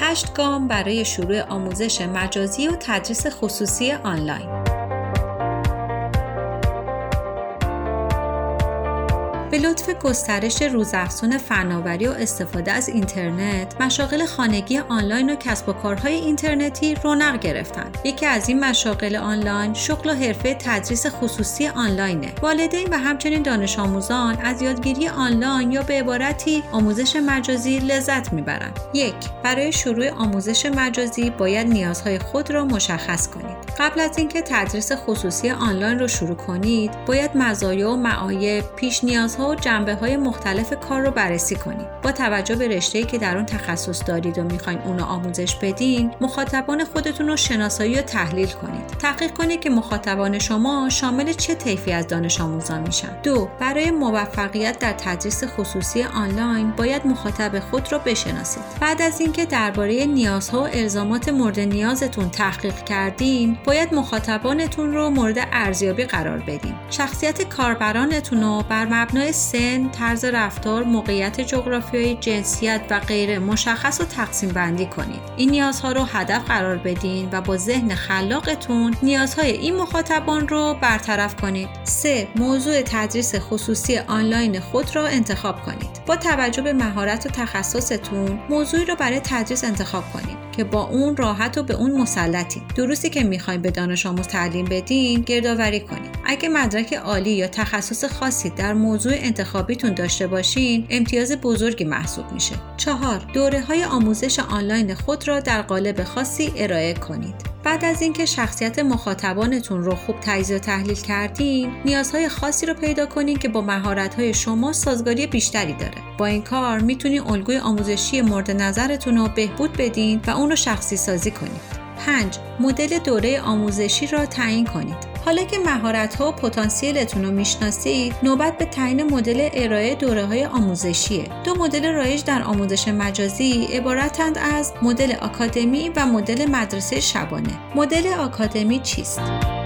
8 گام برای شروع آموزش مجازی و تدریس خصوصی آنلاین. به لطف گسترش روزافزون فناوری و استفاده از اینترنت، مشاغل خانگی آنلاین و کسب و کارهای اینترنتی رونق گرفتند. یکی از این مشاغل آنلاین شغل و حرفه تدریس خصوصی آنلاینه. والدین و همچنین دانش آموزان از یادگیری آنلاین یا به عبارتی آموزش مجازی لذت میبرند. 1. برای شروع آموزش مجازی باید نیازهای خود را مشخص کنید. قبل از اینکه تدریس خصوصی آنلاین رو شروع کنید، باید مزایا و معایب، پیش نیازها و جنبه‌های مختلف کار رو بررسی کنید. با توجه به رشته‌ای که در اون تخصص دارید و می‌خواید اون رو آموزش بدین، مخاطبان خودتون رو شناسایی و تحلیل کنید. تحقیق کنید که مخاطبان شما شامل چه طیفی از دانش آموزان میشن. 2. برای موفقیت در تدریس خصوصی آنلاین باید مخاطب خود رو بشناسید. بعد از اینکه درباره نیازها و الزامات مورد نیازتون تحقیق کردین، باید مخاطبانتون رو مورد ارزیابی قرار بدین. شخصیت کاربرانتون رو بر مبنای سن، طرز رفتار، موقعیت جغرافیایی، جنسیت و غیره مشخص و تقسیم بندی کنید. این نیازها رو هدف قرار بدین و با ذهن خلاقتون نیازهای این مخاطبان رو برطرف کنید. 3. موضوع تدریس خصوصی آنلاین خود را انتخاب کنید. با توجه به مهارت و تخصصتون، موضوعی رو برای تدریس انتخاب کنید که با اون راحت و به اون مسلطین. دروسی که میخواین به دانش آموز تعلیم بدین، گردآوری کنید. اگه مدرک عالی یا تخصص خاصی در موضوع انتخابیتون داشته باشین، امتیاز بزرگی محسوب میشه. 4. دوره‌های آموزش آنلاین خود را در قالب خاصی ارائه کنید. بعد از اینکه شخصیت مخاطبانتون رو خوب تجزیه و تحلیل کردین، نیازهای خاصی رو پیدا کنین که با مهارت‌های شما سازگاری بیشتری داره. با این کار میتونین الگوی آموزشی مورد نظرتون رو بهبود بدین و اون رو شخصی سازی کنید. 5. مدل دوره آموزشی را تعیین کنید. حالا که مهارت‌ها و پتانسیلتون رو میشناسید، نوبت به تعیین مدل ارائه دوره‌های آموزشیه. 2 مدل رایج در آموزش مجازی عبارتند از مدل آکادمی و مدل مدرسه شبانه. مدل آکادمی چیست؟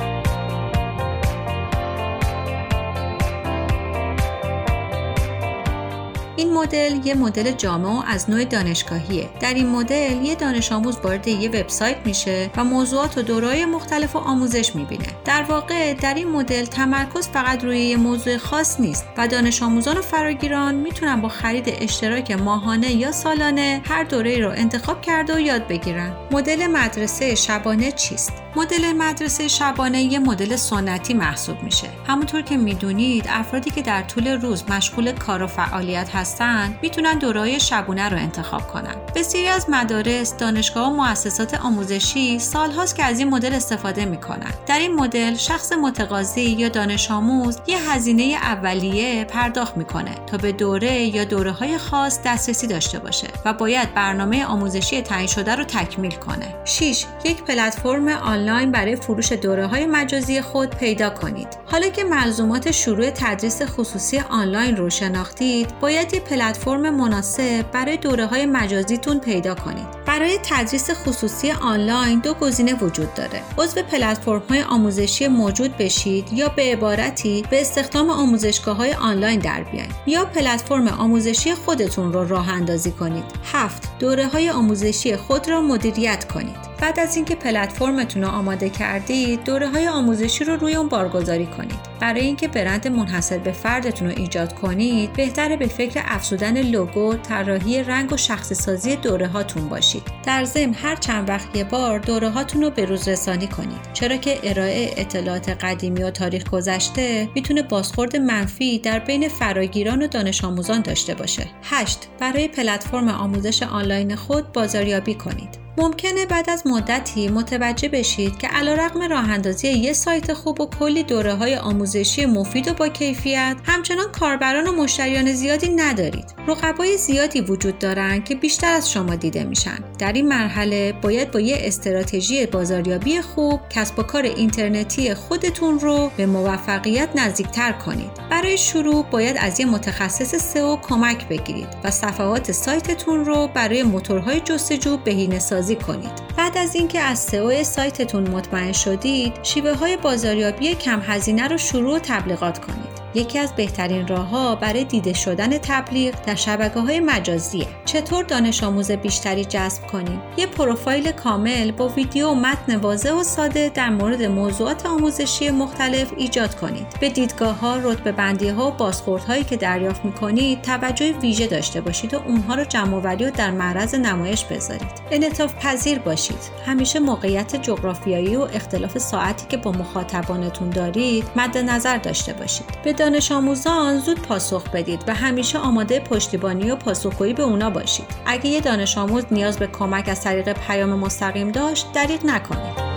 این مدل یه مدل جامع از نوع دانشگاهیه. در این مدل یه دانش آموز وارد یه وبسایت میشه و موضوعات و دوره‌های مختلف آموزش میبینه. در واقع در این مدل تمرکز فقط روی یه موضوع خاص نیست و دانش آموزان و فراگیران میتونن با خرید اشتراک ماهانه یا سالانه هر دوره‌ای رو انتخاب کرده و یاد بگیرن. مدل مدرسه شبانه چیست؟ مدل مدرسه شبانه یه مدل سنتی محسوب میشه. همونطور که میدونید، افرادی که در طول روز مشغول کار و فعالیت هستن میتونن دوره‌های شبانه رو انتخاب کنن. بسیاری از مدارس، دانشگاه و مؤسسات آموزشی سالهاست که از این مدل استفاده میکنن. در این مدل شخص متقاضی یا دانش آموز یه هزینه اولیه پرداخت میکنه تا به دوره یا دوره‌های خاص دسترسی داشته باشه و باید برنامه آموزشی تعیین شده رو تکمیل کنه. 6. یک پلتفرم آنلاین برای فروش دوره‌های مجازی خود پیدا کنید. حالا که ملزومات شروع تدریس خصوصی آنلاین رو شناختید، باید یک پلتفرم مناسب برای دوره‌های مجازیتون پیدا کنید. برای تدریس خصوصی آنلاین 2 گزینه وجود داره. عضو پلتفرم‌های آموزشی موجود بشید یا به عبارتی به استخدام آموزشگاه‌های آنلاین در بیایید یا پلتفرم آموزشی خودتون رو راه اندازی کنید. 7. دوره‌های آموزشی خود را مدیریت کنید. بعد از اینکه پلتفرمتون رو آماده کردید، دوره‌های آموزشی رو روی اون بارگذاری کنید. برای اینکه برند منحصر به فردتون رو ایجاد کنید، بهتره به فکر افزودن لوگو، طراحی رنگ و شخصی سازی دوره‌هاتون باشید. در ضمن هر چند وقت یه بار دوره‌هاتون رو به روز رسانی کنید، چرا که ارائه اطلاعات قدیمی و تاریخ گذشته میتونه بازخورد منفی در بین فراگیران و دانش آموزان داشته باشه. 8. برای پلتفرم آموزش آنلاین خود بازاریابی کنید. ممکنه بعد از مدتی متوجه بشید که علیرغم راه‌اندازی یه سایت خوب و کلی دوره‌های آموزشی مفید و با کیفیت، همچنان کاربران و مشتریان زیادی ندارید. رقبای زیادی وجود دارن که بیشتر از شما دیده میشن. در این مرحله باید با یه استراتژی بازاریابی خوب کسب و کار اینترنتی خودتون رو به موفقیت نزدیکتر کنید. برای شروع باید از یه متخصص سئو کمک بگیرید و صفحات سایتتون رو برای موتورهای جستجو بهینه‌سازی کنید. بعد از اینکه از سئو سایتتون مطمئن شدید، شیوه‌های بازاریابی کم هزینه رو شروع و تبلیغات کنید. یکی از بهترین راه‌ها برای دیده شدن تبلیغ در شبکه‌های مجازیه. چطور دانش آموز بیشتری جذب کنیم؟ یه پروفایل کامل با ویدیو و متن واضح و ساده در مورد موضوعات آموزشی مختلف ایجاد کنید. به دیدگاه‌ها، رتبه‌بندی‌ها و بازخوردهایی که دریافت می‌کنید توجه ویژه داشته باشید و اونها رو جمع‌آوری و در معرض نمایش بذارید. انعطاف پذیر باشید. همیشه موقعیت جغرافیایی و اختلاف ساعتی که با مخاطبانتون دارید مد نظر داشته باشید. به دانش آموزان زود پاسخ بدید و همیشه آماده پشتیبانی و پاسخگویی به اونا باشید. اگه یه دانش آموز نیاز به کمک از طریق پیام مستقیم داشت، دریغ نکنید.